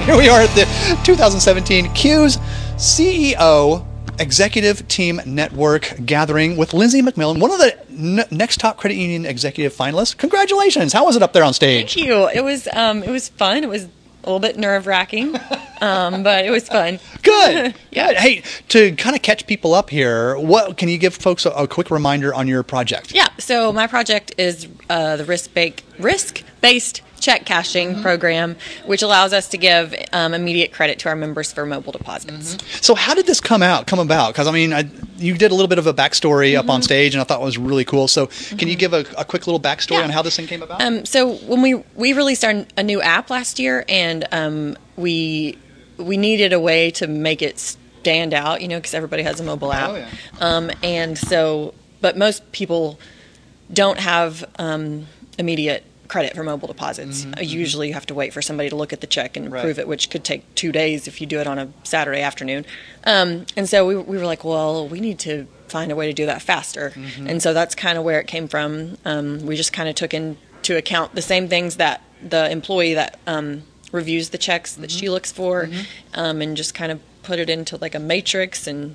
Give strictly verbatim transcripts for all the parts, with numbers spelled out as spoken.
Here we are at the two thousand seventeen Q's C E O Executive Team Network gathering with Lindsay McMillan, one of the n- next top credit union executive finalists. Congratulations! How was it up there on stage? Thank you. It was um, it was fun. It was a little bit nerve wracking, um, but it was fun. Good. Yeah. Good. Hey, to kind of catch people up here, what can you give folks a, a quick reminder on your project? Yeah. So my project is uh, the risk based risk based check cashing mm-hmm. program, which allows us to give um, immediate credit to our members for mobile deposits. Mm-hmm. So how did this come out, come about? Because, I mean, I, you did a little bit of a backstory mm-hmm. up on stage, and I thought it was really cool. So mm-hmm. can you give a, a quick little backstory yeah. on how this thing came about? Um, so when we, we released our, a new app last year, and um, we we needed a way to make it stand out, you know, because everybody has a mobile app. Oh, yeah. Um, and so, but most people don't have um, immediate credit for mobile deposits. Mm-hmm, uh, usually you have to wait for somebody to look at the check and right. approve it, which could take two days if you do it on a Saturday afternoon. Um, and so we, we were like, well, we need to find a way to do that faster. Mm-hmm. And so that's kind of where it came from. Um, we just kind of took into account the same things that the employee that um, reviews the checks that mm-hmm. she looks for mm-hmm. um, and just kind of put it into like a matrix, and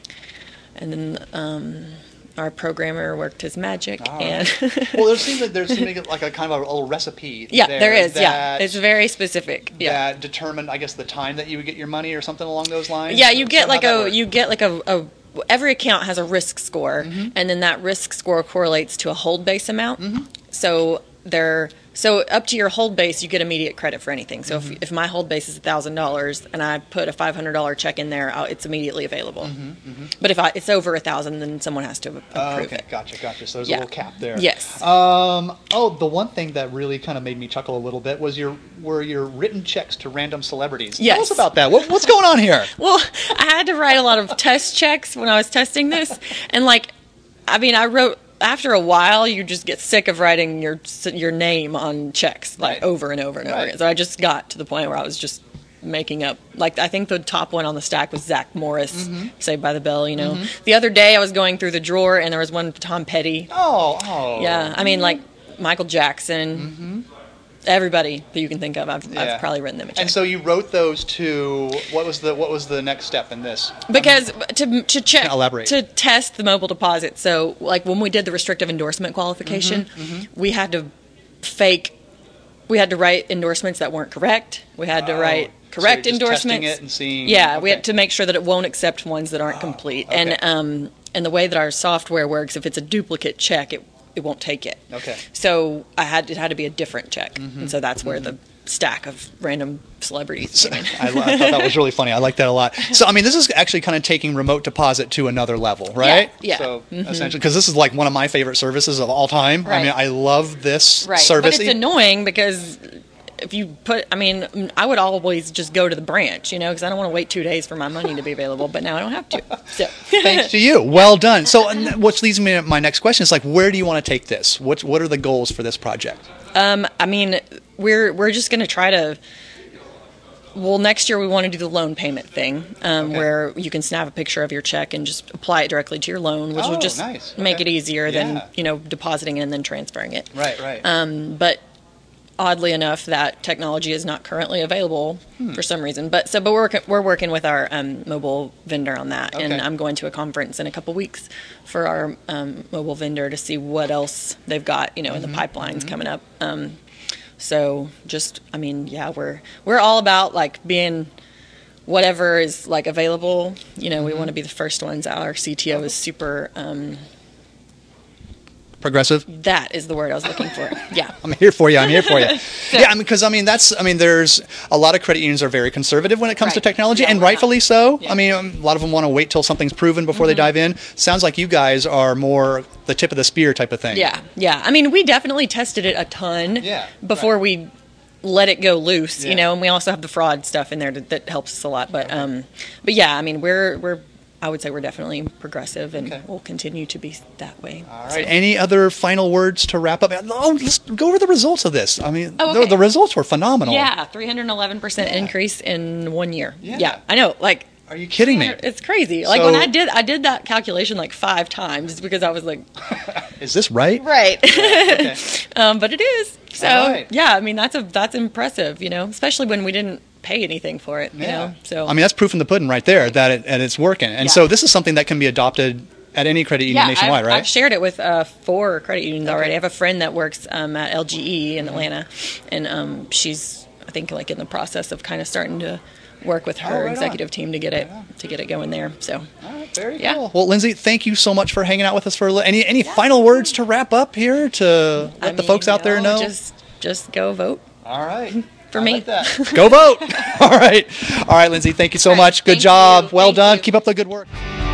and then um, our programmer worked his magic. Oh. And well, there seems like there's like a kind of a little recipe. Yeah, there, there is. That, yeah, it's very specific. Yeah, that determined, I guess, the time that you would get your money or something along those lines. Yeah, you get so like a you get like a, a every account has a risk score, mm-hmm. and then that risk score correlates to a hold base amount. Mm-hmm. So they're so up to your hold base, you get immediate credit for anything. So mm-hmm. if, if my hold base is a thousand dollars and I put a five hundred dollar check in there, I'll, it's immediately available. Mm-hmm. Mm-hmm. But if I, it's over a thousand, then someone has to approve uh, okay. it. Gotcha, gotcha. So there's Yeah. a little cap there. Yes. Um. Oh, the one thing that really kind of made me chuckle a little bit was your were your written checks to random celebrities. Yes. Tell us about that. What, what's going on here? Well, I had to write a lot of test checks when I was testing this, and like, I mean, I wrote. After a while, you just get sick of writing your your name on checks like right. over and over and right. over again. So I just got to the point where I was just making up. Like I think the top one on the stack was Zach Morris, mm-hmm. Saved by the Bell. You know, mm-hmm. the other day I was going through the drawer and there was one Tom Petty. Oh, oh. Yeah, I mean like Michael Jackson. Mm-hmm. Everybody that you can think of, I've, yeah. I've probably written them a check. And so you wrote those to what was the what was the next step in this? Because I mean, to to check elaborate. to test the mobile deposit. So like when we did the restrictive endorsement qualification, mm-hmm, mm-hmm. we had to fake. We had to write endorsements that weren't correct. We had to oh, write correct so you're just endorsements. Testing it and seeing, yeah, okay. we had to make sure that it won't accept ones that aren't oh, complete. Okay. And um and the way that our software works, if it's a duplicate check, it it won't take it. Okay. So I had it had to be a different check, mm-hmm. and so that's where mm-hmm. the stack of random celebrities so, came in. I, I thought that was really funny. I like that a lot. So I mean, this is actually kind of taking remote deposit to another level, right? Yeah. yeah. So mm-hmm. essentially, because this is like one of my favorite services of all time. Right. I mean, I love this right. service. But it's annoying because if you put, I mean, I would always just go to the branch, you know, because I don't want to wait two days for my money to be available. But now I don't have to. So. Thanks to you. Well done. So, which leads me to my next question: is like, where do you want to take this? What What are the goals for this project? Um, I mean, we're we're just going to try to. Well, next year we want to do the loan payment thing, um, okay. where you can snap a picture of your check and just apply it directly to your loan, which oh, will just nice. okay. make it easier yeah. than you know depositing it and then transferring it. Right. Right. Um, but. Oddly enough, that technology is not currently available hmm. for some reason. But so, but we're we're working with our um, mobile vendor on that, okay. and I'm going to a conference in a couple weeks for our um, mobile vendor to see what else they've got, you know, mm-hmm. in the pipelines mm-hmm. coming up. Um, so, just, I mean, yeah, we're we're all about like being whatever is like available. You know, mm-hmm. we want to be the first ones out. Our C T O is super. Um, Progressive? That is the word I was looking for. Yeah. I'm here for you. I'm here for you. so, yeah, because I, mean, I mean, that's, I mean, there's a lot of credit unions are very conservative when it comes right. to technology, yeah, and rightfully not. so. Yeah. I mean, um, a lot of them want to wait till something's proven before mm-hmm. they dive in. Sounds like you guys are more the tip of the spear type of thing. Yeah, yeah. I mean, we definitely tested it a ton yeah, before right. we let it go loose, yeah. you know, and we also have the fraud stuff in there that, that helps us a lot. But, okay. um, but yeah, I mean, we're, we're, I would say we're definitely progressive, and okay. we'll continue to be that way. All right. So. Any other final words to wrap up? Oh, let's go over the results of this. I mean, oh, okay. the, the results were phenomenal. Yeah, three hundred eleven percent yeah. increase in one year. Yeah. yeah, I know. Like, are you kidding me? It's crazy. Like so, when I did, I did that calculation like five times because I was like, "Is this right?" Right. Yeah, okay. um, but it is. So right. yeah, I mean that's a that's impressive. You know, especially when we didn't pay anything for it. You Yeah. know, so I mean, that's proof in the pudding right there that it, that it's working. And Yeah. so this is something that can be adopted at any credit union yeah, nationwide, I've, right? I've shared it with uh, four credit unions already. I have a friend that works um, at L G E in Atlanta, and um, she's I think like in the process of kind of starting to work with her Oh, right executive on. team to get it to get it going there. So All right, very Yeah. cool. Well, Lindsay, thank you so much for hanging out with us for a little. Any any final words to wrap up here to let I the mean, folks out there you know? Just just go vote All right. for I me. like that. Go vote. All right. All right, Lindsay, thank you so All right, much. Good thank job. you. Well Thank done. you. Keep up the good work.